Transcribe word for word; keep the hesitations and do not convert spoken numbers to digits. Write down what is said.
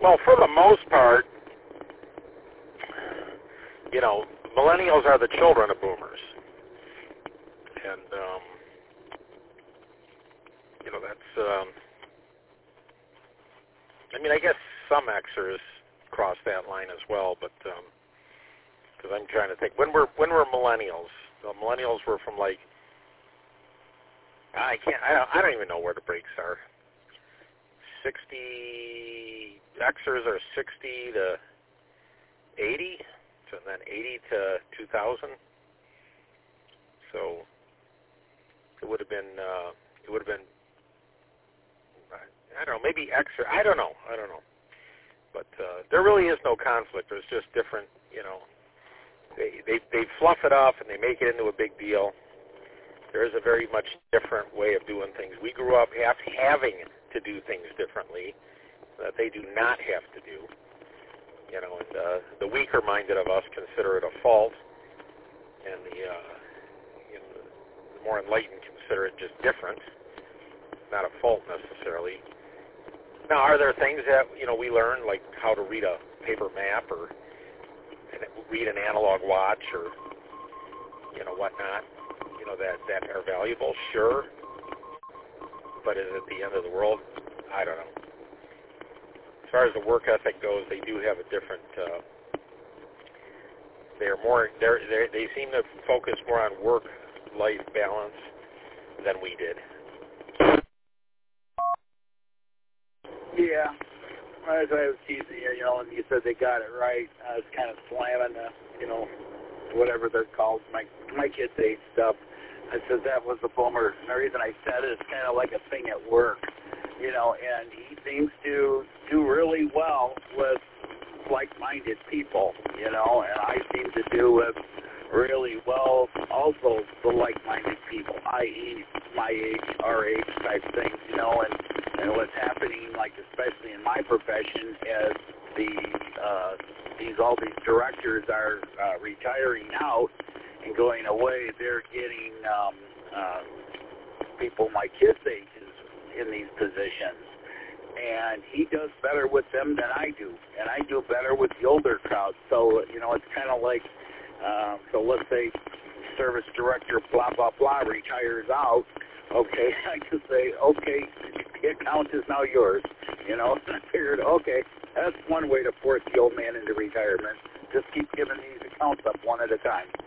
Well, for the most part, you know, millennials are the children of boomers. And, um, you know, that's, um, I mean, I guess some Xers cross that line as well, but, um, because I'm trying to think, when were, when were millennials? The millennials were from, like, I can't, I don't, I don't even know where the breaks are. sixty, Xers are sixty to eighty, and then eighty to two thousand. So it would have been, uh, it would have been, I don't know, maybe Xer, I don't know, I don't know. But uh, there really is no conflict. There's just different, you know, they, they, they fluff it up and they make it into a big deal. There is a very much different way of doing things. We grew up have, having to do things differently that they do not have to do. You know, and uh, the weaker-minded of us consider it a fault, and the, uh, you know, the more enlightened consider it just different, not a fault necessarily. Now, are there things that, you know, we learn, like how to read a paper map or read an analog watch or, you know, whatnot, you know, that, that are valuable? Sure. But is it the end of the world? I don't know. As far as the work ethic goes, they do have a different, uh, they're more, they're, they're, they seem to focus more on work-life balance than we did. Yeah. As I was teasing you, you know, and you said they got it right, I was kind of slamming the, you know, whatever they're called, my my kids' age stuff. I said that was a boomer. And the reason I said it is kind of like a thing at work, you know, and he seems to do really well with like-minded people, you know, and I seem to do with really well also the like-minded people, that is my age, our age type things, you know, and, and what's happening, like especially in my profession, as the uh, these all these directors are uh, retiring out and going away, they're getting um, uh, people my kids' ages in these positions. And he does better with them than I do. And I do better with the older crowd. So, you know, it's kind of like, uh, so let's say service director blah, blah, blah retires out. Okay, I can say, okay, the account is now yours. You know, and I figured, okay, that's one way to force the old man into retirement. Just keep giving these accounts up one at a time.